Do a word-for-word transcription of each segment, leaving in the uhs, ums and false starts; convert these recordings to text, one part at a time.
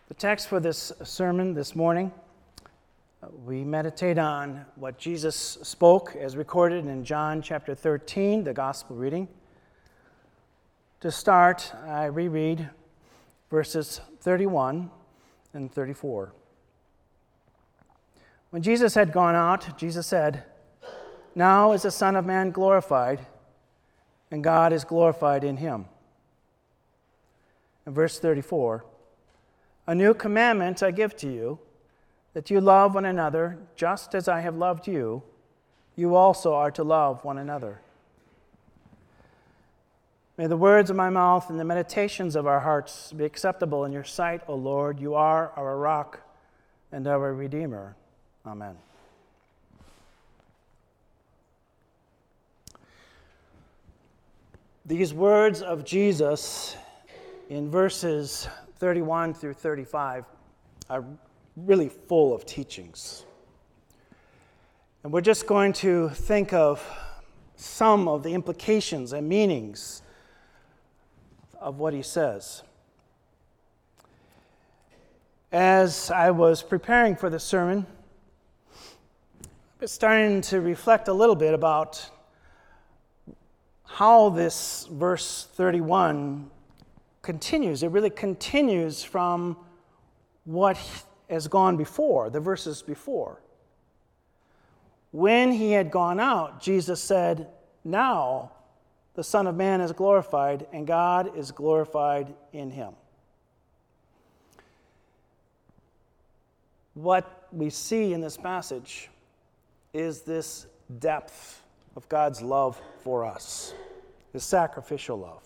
The text for this sermon this morning, uh, we meditate on what Jesus spoke as recorded in John chapter thirteen, the gospel reading. To start, I reread verses thirty-one and thirty-four. When Jesus had gone out, Jesus said, "Now is the Son of Man glorified, and God is glorified in him." In verse thirty-four, "A new commandment I give to you, that you love one another just as I have loved you. You also are to love one another." May the words of my mouth and the meditations of our hearts be acceptable in your sight, O Lord. You are our rock and our Redeemer. Amen. These words of Jesus in verses thirty-one through thirty-five are really full of teachings. And we're just going to think of some of the implications and meanings of what he says. As I was preparing for the sermon, I was starting to reflect a little bit about how this verse thirty-one continues. It really continues from what has gone before, the verses before. When he had gone out, Jesus said, "Now the Son of Man is glorified, and God is glorified in him." What we see in this passage is this depth of God's love for us, his sacrificial love.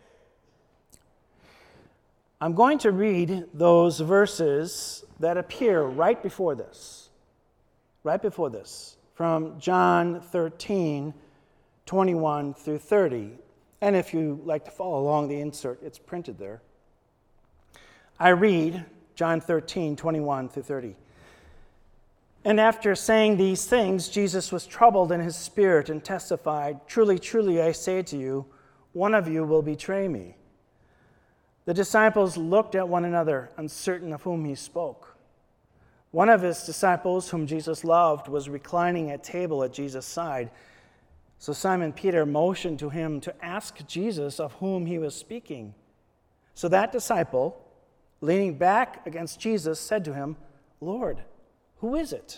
I'm going to read those verses that appear right before this, right before this, from John thirteen, twenty-one through thirty. And if you like to follow along the insert, it's printed there. I read John thirteen, twenty-one through thirty. "And after saying these things, Jesus was troubled in his spirit and testified, 'Truly, truly, I say to you, one of you will betray me.' The disciples looked at one another, uncertain of whom he spoke. One of his disciples, whom Jesus loved, was reclining at table at Jesus' side. So Simon Peter motioned to him to ask Jesus of whom he was speaking. So that disciple, leaning back against Jesus, said to him, 'Lord, who is it?'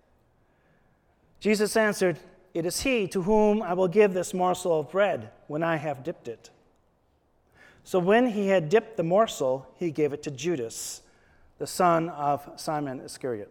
Jesus answered, 'It is he to whom I will give this morsel of bread when I have dipped it.' So when he had dipped the morsel, he gave it to Judas, the son of Simon Iscariot.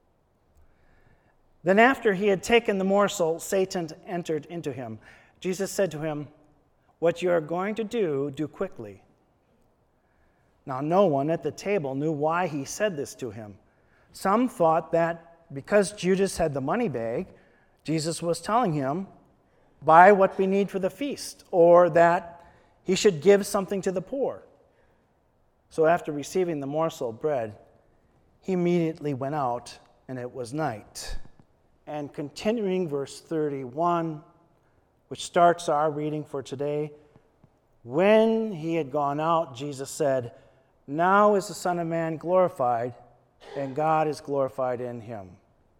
Then after he had taken the morsel, Satan entered into him. Jesus said to him, 'What you are going to do, do quickly.' Now no one at the table knew why he said this to him. Some thought that because Judas had the money bag, Jesus was telling him, 'Buy what we need for the feast,' or that he should give something to the poor. So after receiving the morsel of bread, he immediately went out, and it was night." And continuing verse thirty-one, which starts our reading for today, "When he had gone out, Jesus said, 'Now is the Son of Man glorified, and God is glorified in him.'"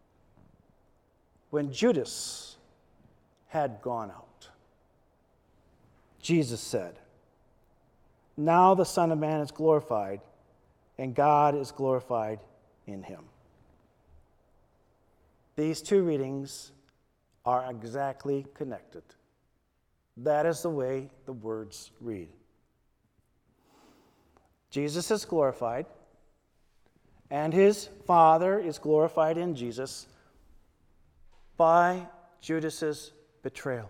When Judas had gone out, Jesus said, "Now the Son of Man is glorified, and God is glorified in him." These two readings are exactly connected. That is the way the words read. Jesus is glorified, and his Father is glorified in Jesus by Judas's betrayal.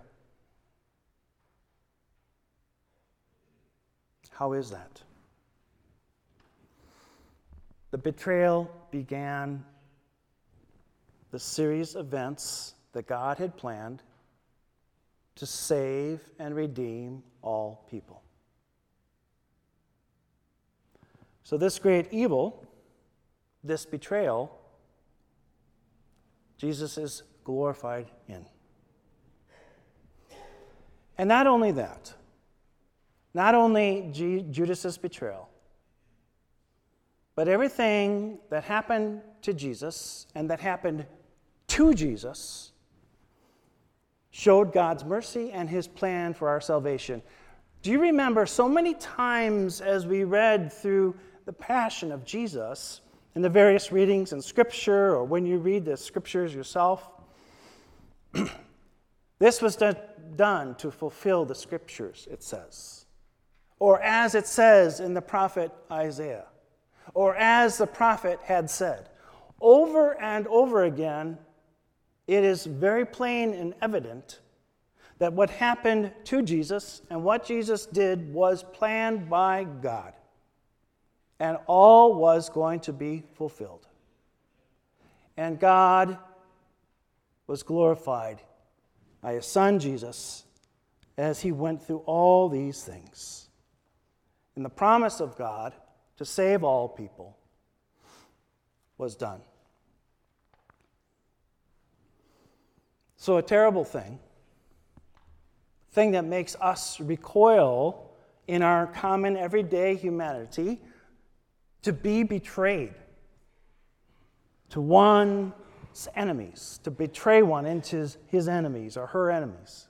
How is that? The betrayal began the series of events that God had planned to save and redeem all people. So this great evil, this betrayal, Jesus is glorified in. And not only that, not only G- Judas's betrayal, But everything that happened to Jesus and that happened to Jesus showed God's mercy and his plan for our salvation. Do you remember so many times as we read through the passion of Jesus in the various readings in Scripture, or when you read the Scriptures yourself, this was done to fulfill the Scriptures, it says. Or as it says in the prophet Isaiah, or as the prophet had said. Over and over again, it is very plain and evident that what happened to Jesus and what Jesus did was planned by God. And all was going to be fulfilled. And God was glorified by his Son Jesus as he went through all these things. And the promise of God to save all people was done. So a terrible thing, thing that makes us recoil in our common everyday humanity, to be betrayed to one's enemies, to betray one into his, his enemies or her enemies.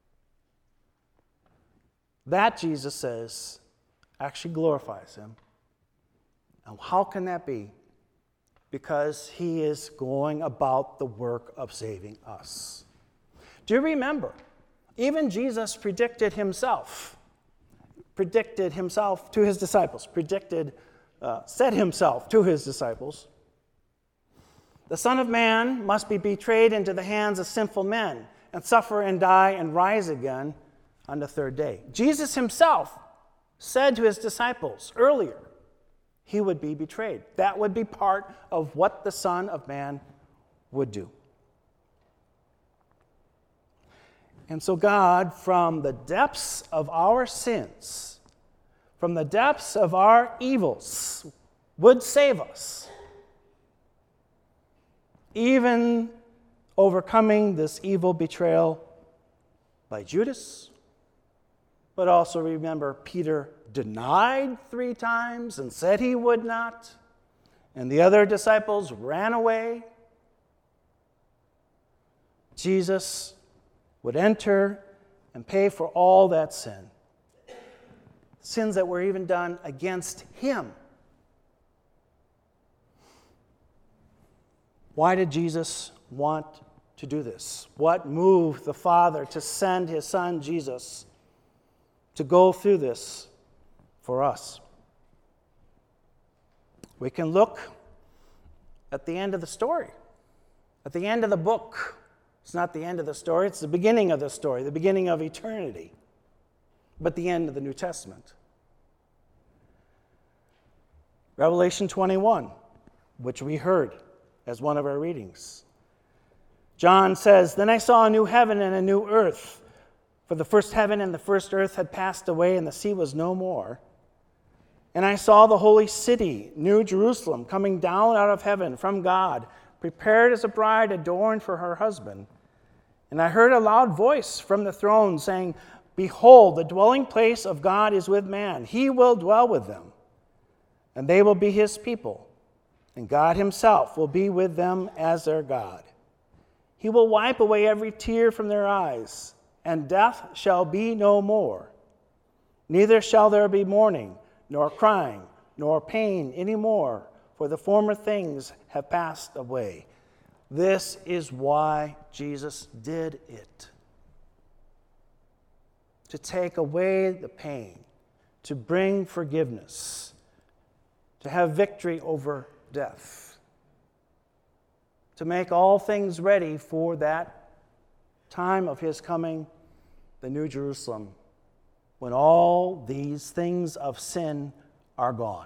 That, Jesus says, actually glorifies him. And how can that be? Because he is going about the work of saving us. Do you remember? Even Jesus predicted himself, predicted himself to his disciples, predicted, uh, said himself to his disciples, the Son of Man must be betrayed into the hands of sinful men and suffer and die and rise again on the third day. Jesus himself said to his disciples earlier, he would be betrayed. That would be part of what the Son of Man would do. And so God, from the depths of our sins, from the depths of our evils, would save us, even overcoming this evil betrayal by Judas. But also remember, Peter denied three times and said he would not, and the other disciples ran away. Jesus would enter and pay for all that sin, sins that were even done against him. Why did Jesus want to do this? What moved the Father to send his Son Jesus to go through this for us? We can look at the end of the story, at the end of the book. It's not the end of the story, it's the beginning of the story, the beginning of eternity, but the end of the New Testament. Revelation twenty-one, which we heard as one of our readings. John says, "Then I saw a new heaven and a new earth, for the first heaven and the first earth had passed away, and the sea was no more. And I saw the holy city, New Jerusalem, coming down out of heaven from God, prepared as a bride adorned for her husband. And I heard a loud voice from the throne saying, 'Behold, the dwelling place of God is with man. He will dwell with them, and they will be his people. And God himself will be with them as their God. He will wipe away every tear from their eyes, and death shall be no more. Neither shall there be mourning, nor crying, nor pain any more, for the former things have passed away.'" This is why Jesus did it. To take away the pain, to bring forgiveness, to have victory over death, to make all things ready for that time of his coming, the New Jerusalem, when all these things of sin are gone.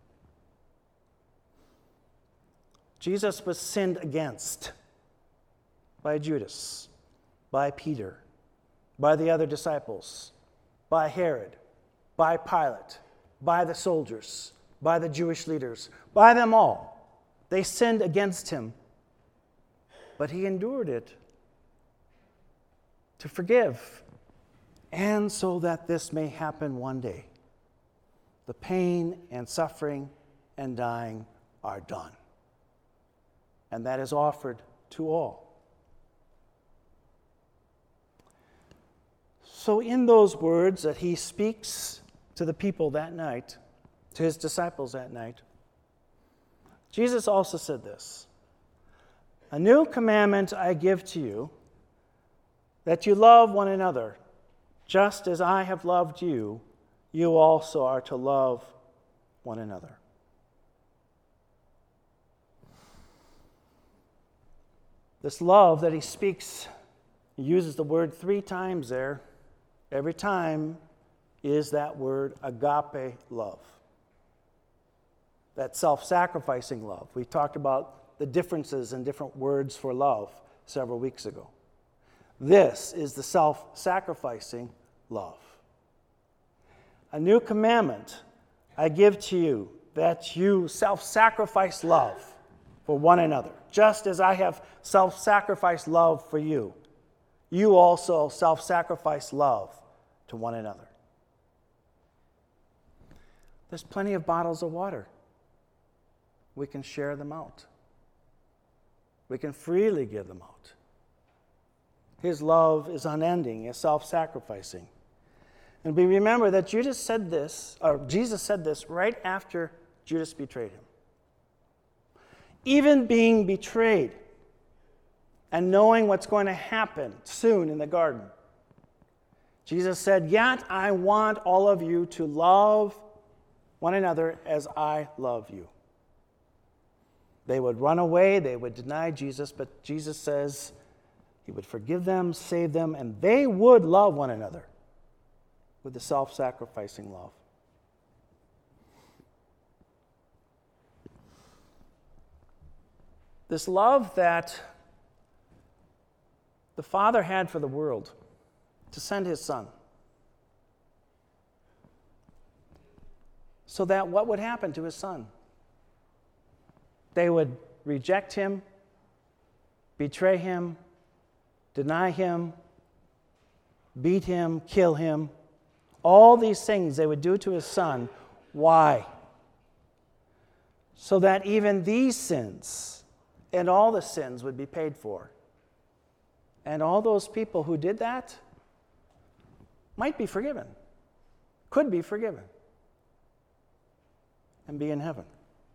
Jesus was sinned against by Judas, by Peter, by the other disciples, by Herod, by Pilate, by the soldiers, by the Jewish leaders, by them all. They sinned against him, but he endured it to forgive, and so that this may happen one day. The pain and suffering and dying are done. And that is offered to all. So in those words that he speaks to the people that night, to his disciples that night, Jesus also said this: "A new commandment I give to you, that you love one another. Just as I have loved you, you also are to love one another." This love that he speaks, he uses the word three times there. Every time is that word agape love. That self-sacrificing love. We talked about the differences in different words for love several weeks ago. This is the self-sacrificing love. "A new commandment I give to you, that you self-sacrifice love for one another. Just as I have self-sacrificed love for you, you also self-sacrifice love to one another." There's plenty of bottles of water. We can share them out. We can freely give them out. His love is unending, is self-sacrificing. And we remember that Judas said this, or Jesus said this right after Judas betrayed him. Even being betrayed and knowing what's going to happen soon in the garden, Jesus said, "Yet I want all of you to love one another as I love you." They would run away, they would deny Jesus, but Jesus says he would forgive them, save them, and they would love one another with the self-sacrificing love. This love that the Father had for the world, to send his Son, so that what would happen to his Son? They would reject him, betray him, deny him, beat him, kill him. All these things they would do to his Son. Why? So that even these sins and all the sins would be paid for. And all those people who did that might be forgiven, could be forgiven, and be in heaven.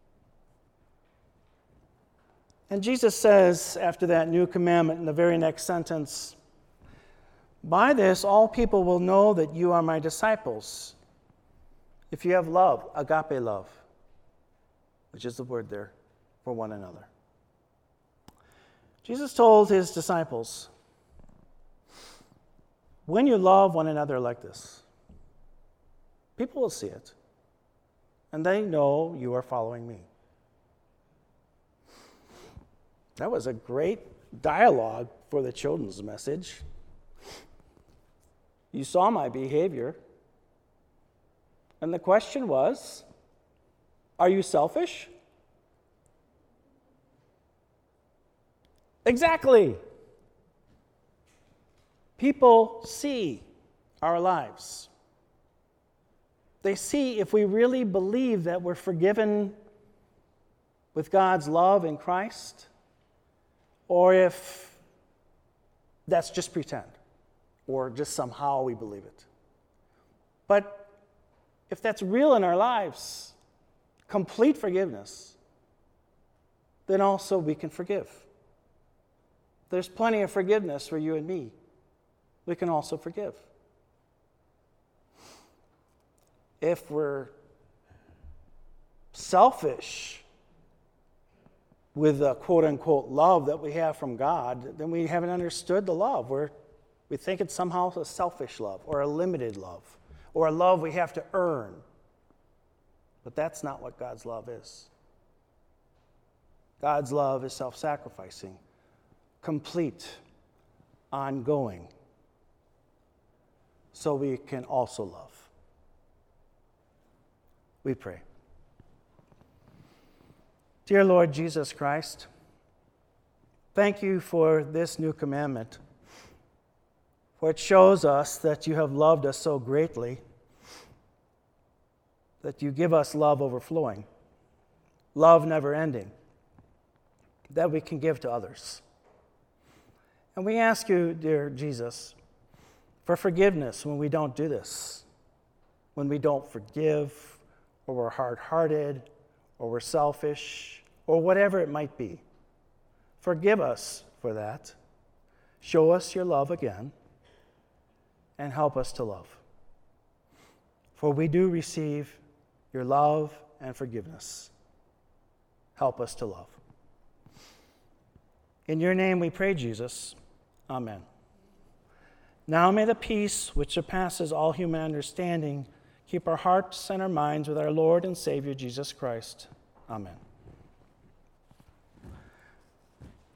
And Jesus says, after that new commandment in the very next sentence, "By this all people will know that you are my disciples, if you have love," agape love, which is the word there, "for one another." Jesus told his disciples, when you love one another like this, people will see it, and they know you are following me. That was a great dialogue for the children's message. You saw my behavior. And the question was, are you selfish? Exactly. People see our lives. They see if we really believe that we're forgiven with God's love in Christ, or if that's just pretend, or just somehow we believe it. But if that's real in our lives, complete forgiveness, then also we can forgive. There's plenty of forgiveness for you and me. We can also forgive. If we're selfish with the quote-unquote love that we have from God, then we haven't understood the love. We're, we think it's somehow a selfish love or a limited love or a love we have to earn. But that's not what God's love is. God's love is self-sacrificing, complete, ongoing, so we can also love. We pray. Dear Lord Jesus Christ, thank you for this new commandment, for it shows us that you have loved us so greatly that you give us love overflowing. love never ending, that we can give to others. And we ask you, dear Jesus, for forgiveness when we don't do this, when we don't forgive, or we're hard-hearted, or we're selfish, or whatever it might be. Forgive us for that. Show us your love again, and help us to love. For we do receive your love and forgiveness. Help us to love. In your name we pray, Jesus. Amen. Now may the peace which surpasses all human understanding keep our hearts and our minds with our Lord and Savior Jesus Christ. Amen.